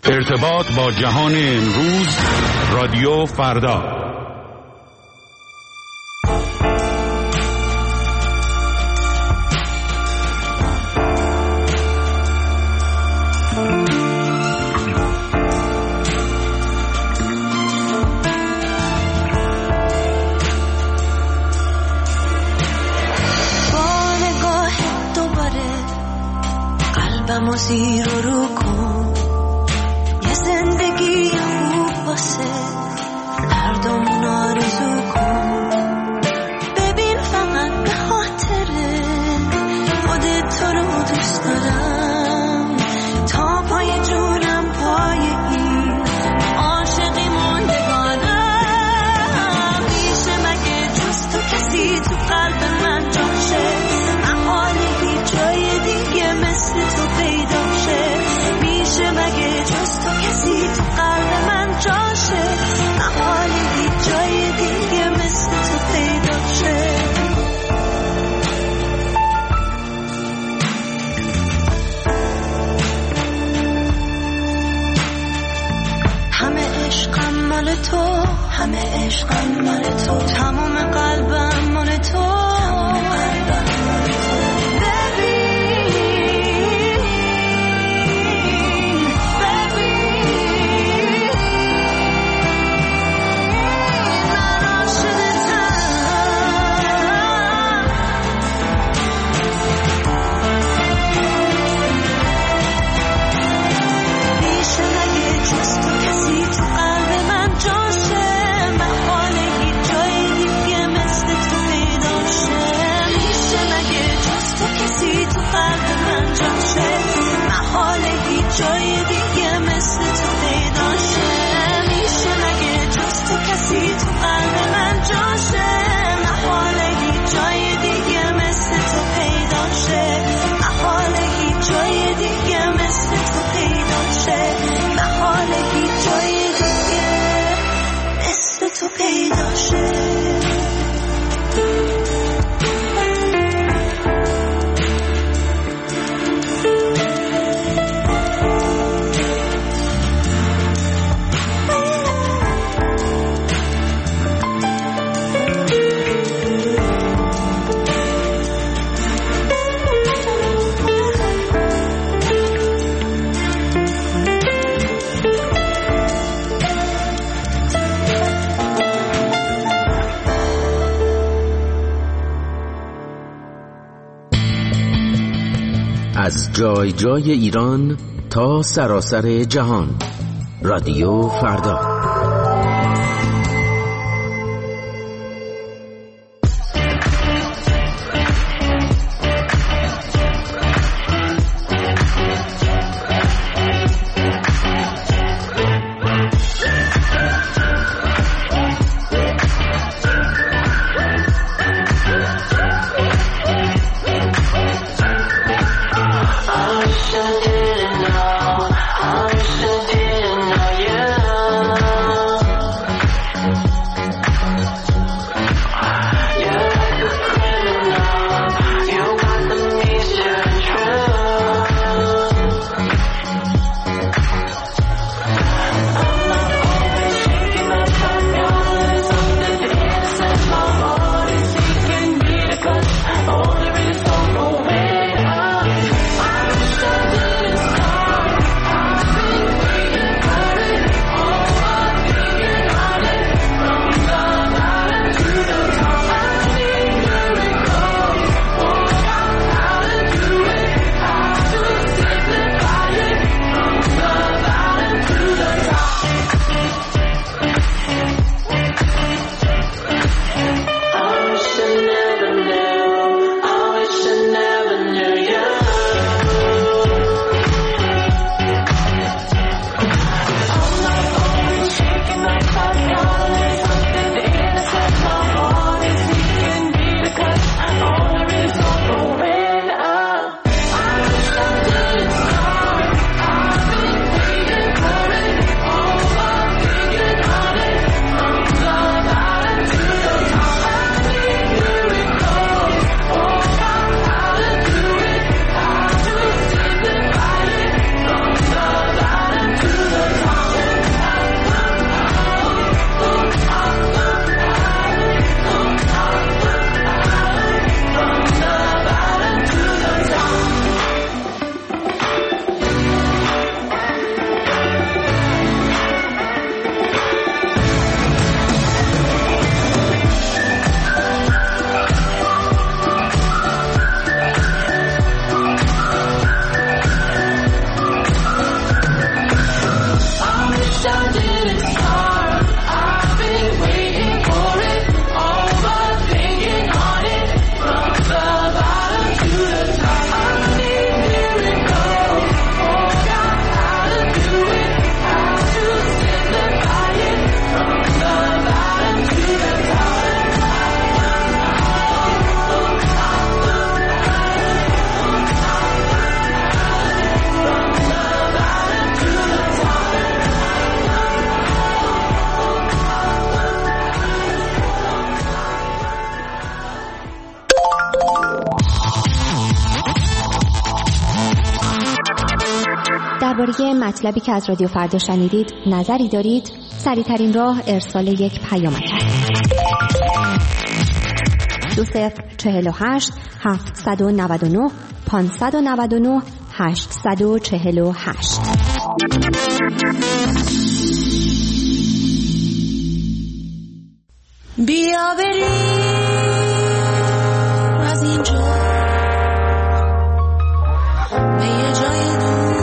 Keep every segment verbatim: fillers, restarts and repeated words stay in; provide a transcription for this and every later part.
ارتباط با جهان امروز، رادیو فردا. با نگاه دوباره قلبمو زیر و رو کن، یه زندگی خوب واسه هردومون آرزو کن. ببین فقط به خاطره خودت تو رو دوست دارم، تا پای جونم پای این عاشقی موندگانم. میشه مگه جز تو کسی تو قلب من جاشه، محاله هیچ جای دیگه مثل تو پیدا شه. میشه مگه جز تو کسی تو قلب من جاشه، محاله هیچ جای دیگه مثل تو پیدا شه. همه عشقم مال تو، همه عشقم مال تو، تمام قلبم مال تو. جای دیگه مثل تو پیدا شه. میشه مگه جز تو کسی تو قلب من جاشه، محاله هیچ جای دیگه مثل تو پیدا شه. محاله هیچ جای دیگه مثل تو پیدا شه. محاله هیچ جای دیگه مثل تو پیدا شه. از جای جای ایران تا سراسر جهان، رادیو فردا. I wish I didn't know, I wish I didn't know you. درباره مطلبی که از رادیو فردا شنیدید نظری دارید؟ سریع‌ترین راه ارسال یک پیامک است. دو صفر چهل و هشت هفتصد و نود و نه پانصد و نود و نه هشتصد و چهل و هشت. بیا بریم از اینجا به یه جای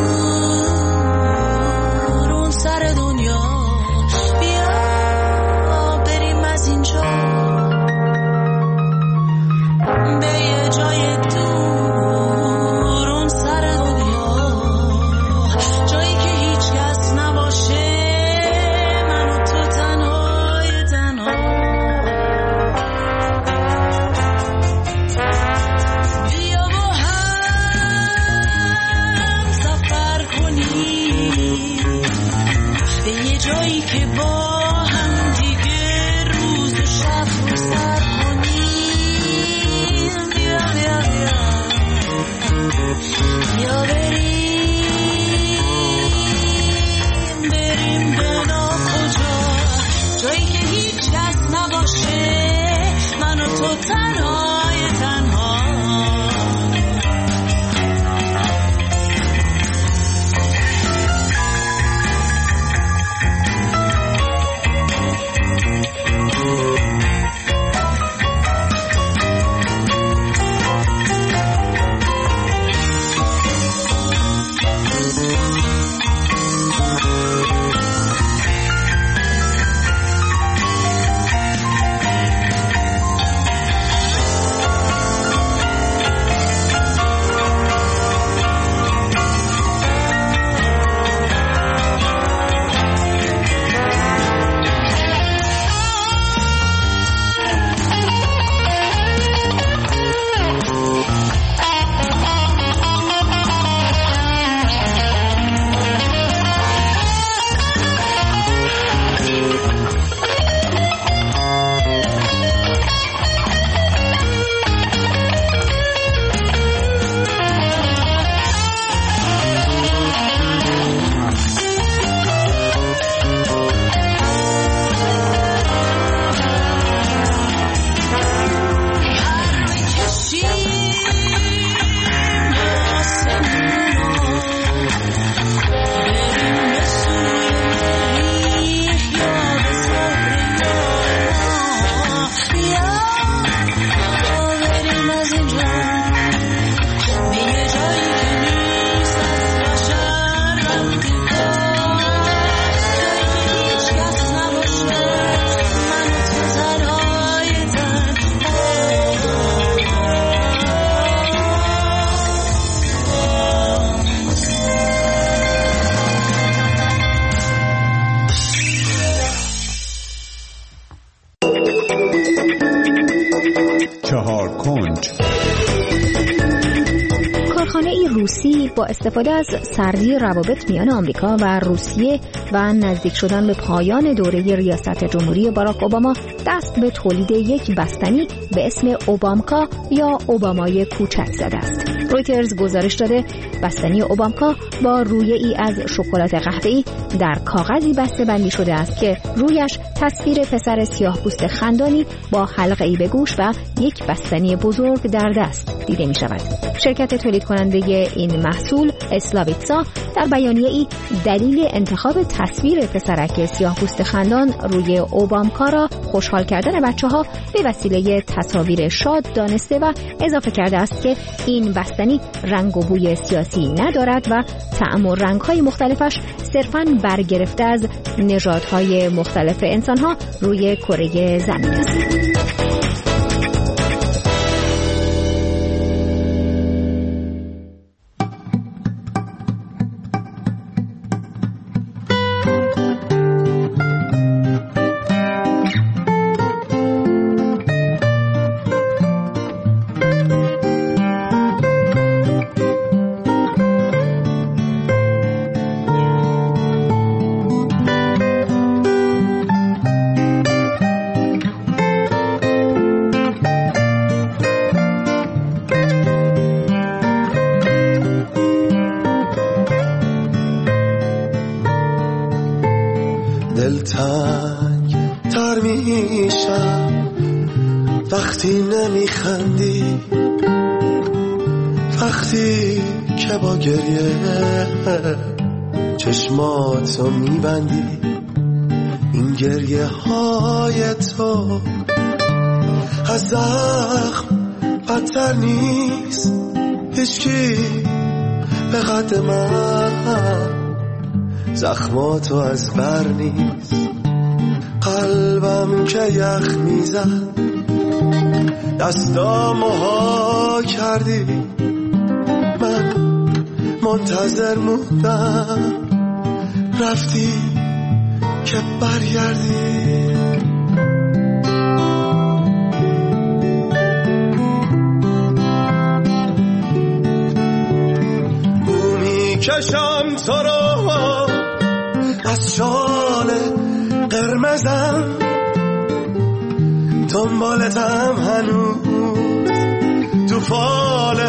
دور اون سر دنیا. بیا بریم از اینجا به یه جای دور اون سر دنیا، جایی که هیچ کس نباشه، من و تو تنهای تنها. بیا با هم سفر کنیم به یه جایی که با هم دیگه روز و شب رو سر کنیم. بیا بیا بیا بیا بریم بریم به ناکجا، جایی که هیچ کس نباشه، من و تو تنهای تنها. روسی با استفاده از سردی روابط میان آمریکا و روسیه و نزدیک شدن به پایان دوره ریاست جمهوری باراک اوباما دست به تولید یک بستنی به اسم اوبامکا یا اوبامای کوچک زده است. رویترز گزارش داده بستنی اوبامکا با رویه‌ای از شکلات قهوه‌ای در کاغذی بسته بندی شده است که رویش تصویر پسر سیاه‌پوست خندانی با حلقه‌ای به گوش و یک بستنی بزرگ در دست دیده می شود. شرکت تولید کننده این محصول اسلاویتسا در بیانیه‌ای دلیل انتخاب تصویر پسرک سیاه‌پوست خندان روی اوبامکا را خوشحال کردن بچه‌ها به وسیله تصاویر شاد دانسته و اضافه کرده است که این بستنی رنگ و بوی سیاسی ندارد و طعم و رنگ‌های مختلفش صرفاً برگرفته از نژادهای مختلف انسان‌ها روی کره زمین است. دلتنگ تر میشم وقتی نمیخندی، وقتی که با گریه چشماتو میبندی. این گریه های تو از زخم بدتر نیست، هیچکی به قد من زخماتو از بر نیست. قلبم که یخ میزد دستامو ها کردی، من منتظر موندم رفتی که برگردی. بو میکشم تو رو از شال قرمزم، دنبالتم هنوز تو فال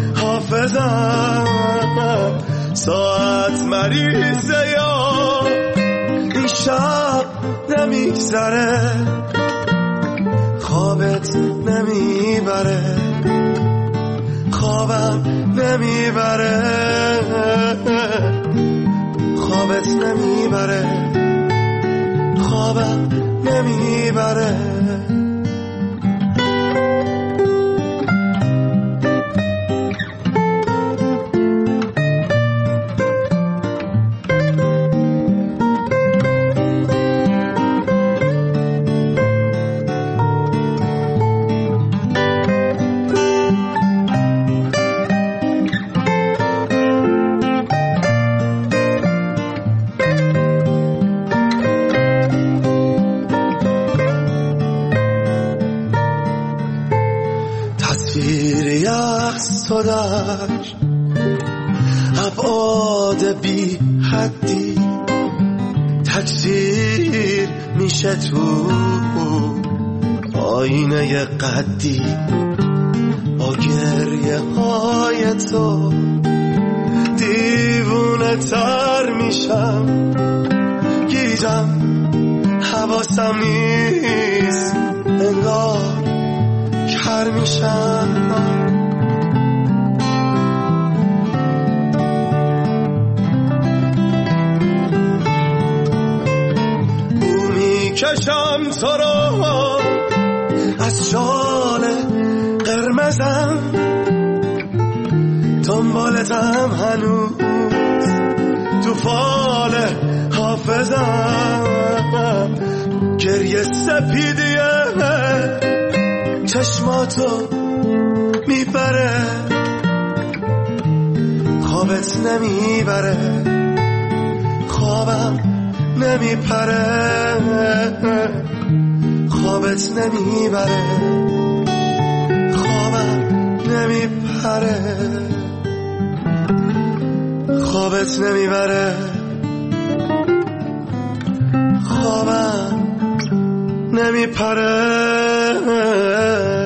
حافظم. ساعت مریضه یا این شب نمیگذره، خوابت نمیبره، خوابم نمیبره، خوابت نمیبره، خوابم نمیبره. صداش ابعاد بی حدی تکثیر میشه تو آینه قدی. با گریه های تو دیوونه تر میشم، گیجم حواسم نیست، انگار کر میشم. کشم تو رو از شال قرمزم، دنبالتم هنوز تو فال حافظم. گریه سپیدیه چشماتو میبره، خوابت نمیبره، خوابم نمیپره، خوابت نمیبره، خوابم نمیپره، خوابت نمیبره، خوابم نمیپره.